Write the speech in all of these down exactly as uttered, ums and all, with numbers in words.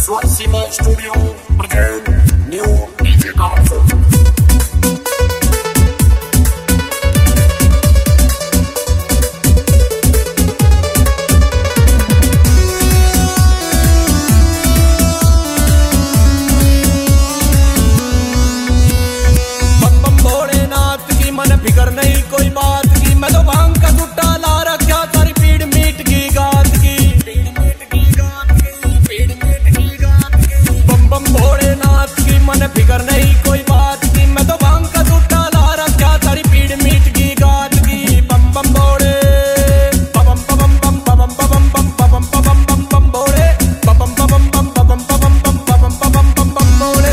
Swatsima Studio present new D J concert. फिकर नहीं कोई बात की, मैं तो भांग का गुट्टा ला रखा सारी पीड़ मीट की गात की, पीड़ मीट की गात की, पीड़ मीट की गात की। बम बम भोलेनाथ की मन फिकर नहीं कोई बात की, मैं तो भांग का गुट्टा ला रखा सारी पीड़ मीट की गात की। बम बम भोले बम बम बम बम बम बम बम बम बम बम भोले बम बम बम बम बम बम बम बम बम बम बम भोले।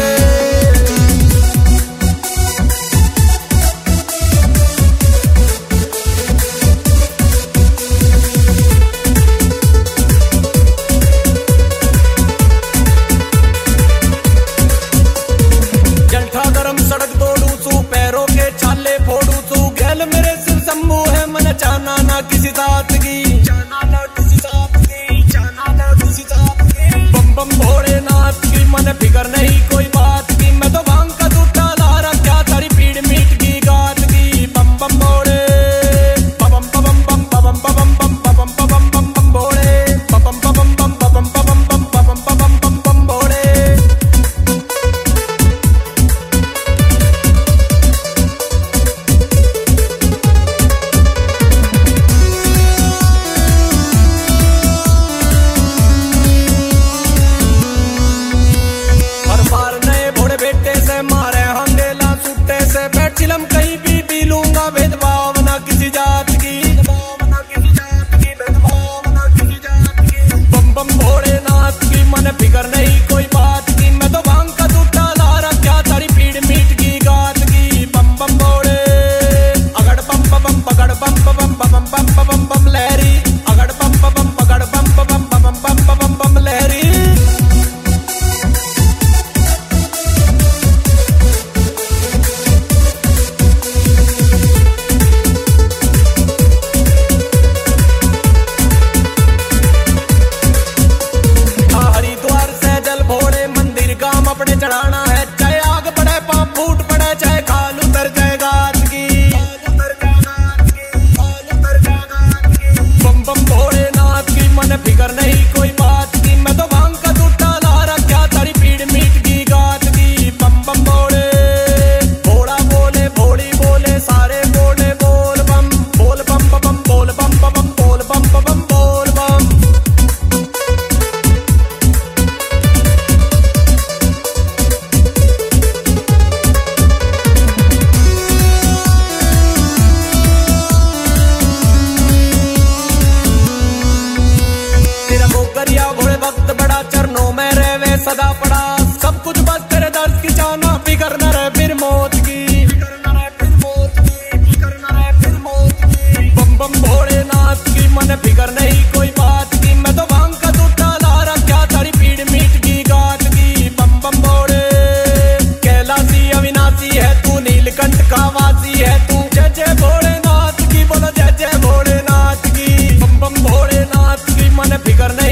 सड़क तोड़ू तू पैरों के छाले फोड़ू तू, गैल मेरे सिर शंभू है मन चाहना ना किसी साथ की, चाहना ना किसी साथ की, चाहना ना किसी साथ की। बम बम भोलेनाथ की मन फिकर नहीं कोई बात की, मैं तो भांग का गुट्टा ला रखा सारी पीड़ मीट की गात की। बम बम भोले बम बम बम बम बम बम बम बम बम बम भोले बम बम बम बम बम बम बम बम बम बम बम भोले। मारे हंगेला सुट्टे से बैठ चिलम कहीं भी पी लूंगा, भेदभाव ना किसी जात की, भेदभाव ना किसी जात की, भेदभाव ना किसी जात की। बम बम भोलेनाथ की मन फिकर नहीं कोई बात की, मैं तो भांग का गुट्टा ला रखा सारी पीड़ मीट की गात की। बम बम भोले अगड़ बम बम पगड़ बम बम बम बम बम बम लहरी, अगड़ बम बम पगड़ बम बम बम बम बम बम लहरी। अपने चढ़ाना है चाहे आग पड़े पाप फूट पड़े चाहे खाल उतर जाए गात की, बम बम भोलेनाथ की मन फिकर नहीं कोई बात की, मैं तो भांग का गुट्टा ला रखा सारी पीड़ मीट की गात की। बम बम भोले भोला बोले भोली बोले सारे बोले बोल बम बोल बम बम बोल बम बम बोल बम बम बोल बम। भोले भक्त बड़ा चरणों में रहवे सदा पड़ा, सब कुछ बस तेरे दर्द की चाहना फिकर न रहे फिर मौत की, फिकर न रहे फिर मौत की, फिकर न रहे फिर मौत की। बम बम भोलेनाथ की मन फिकर नहीं कोई बात की, मैं तो भांग का गुट्टा ला रखा सारी पीड़ मीट की गात की। बम बम भोले कैलाशी अविनाशी है तू, नीलकंठ का वासी है तू, जय जय भोलेनाथ की बोलो जय जय भोलेनाथ की। बम बम भोलेनाथ की मन फिकर नहीं